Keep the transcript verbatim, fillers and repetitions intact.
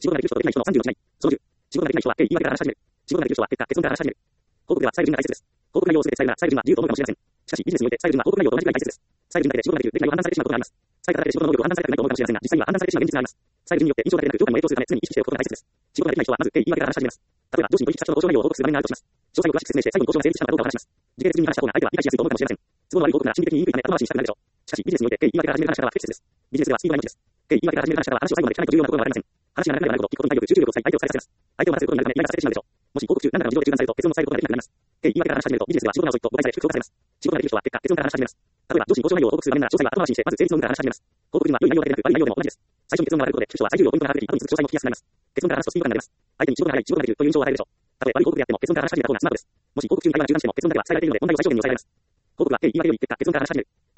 仕事ができる人とできない人のさんじゅうの違い。そのじゅう。仕事ができない人は経緯言い訳から話し始める。仕事ができる人は結果、結論から話し始める。報告では細部順が大切です。報告内容を全て伝えるなら細部順は自由と思うかもしれません。しかし、ビジネスにおいて細部順は報告内容と同じくらい大切です。細部順だけで仕事ができる、できないを判断されてしまうことがあります。伝え方だけで仕事の能力を判断されていないと思うかもしれませんが、実際には判断されてしまう現実があります。細部順によって印象だけでなく、業界にも影響するため常に意識しておくことが大切です。仕事ができない人はまず経緯言い訳から話し始めます。例えば、上司に取引先との交渉内容を報告する場面があるとします。詳細を詳しく説明して、最後に交渉が成立したのかどうかを話します。時系列順に話した方が相手は理解しやすいと思うかもしれません。都合の悪い報告なら心理的に言いにくいため後回しにしたくなるでしょう。しかし、ビジネスにおいて経緯言い訳から始める話し方は不適切です。ビジネスではスピードが命です。経緯言い訳から始める話し方は話を最後まで聞かないと重要なところがわかりません。話が長くなればなるほど、聞くことに体力、集中力を使い、相手を疲れさせます。相手を待たせることになるため、イライラさせてしまうでしょう。もし報告中、何らかの事情で中断されると、結論を伝えることができなくなります。経緯言い訳から話し始めると、ビジネスでは仕事が遅いと誤解され、不評価されます。仕事ができる人は結果、結論から話し始めます。例えば、上司に交渉内容を報告する場面なら、詳細は後回しにして、まず成立の有無から話し始めます。報告順は良い内容だけでなく、悪い内容でも同じです。最初に結論が分かることで、聞く人は最重要ポイントが分かるべき、後に続く詳細も聞きやすくなります。結論から話すとスピード感が出ます。相手に仕事が早い、仕事ができるという印象を与えるでしょう。たとえ悪い報告であっても、結論から話し始めた方がスマートです。もし報告中に会話が中断しても、結論だけは伝えられているので、問題を最小限に抑えられます。報告は経緯言い訳より結果、結論から話し始める。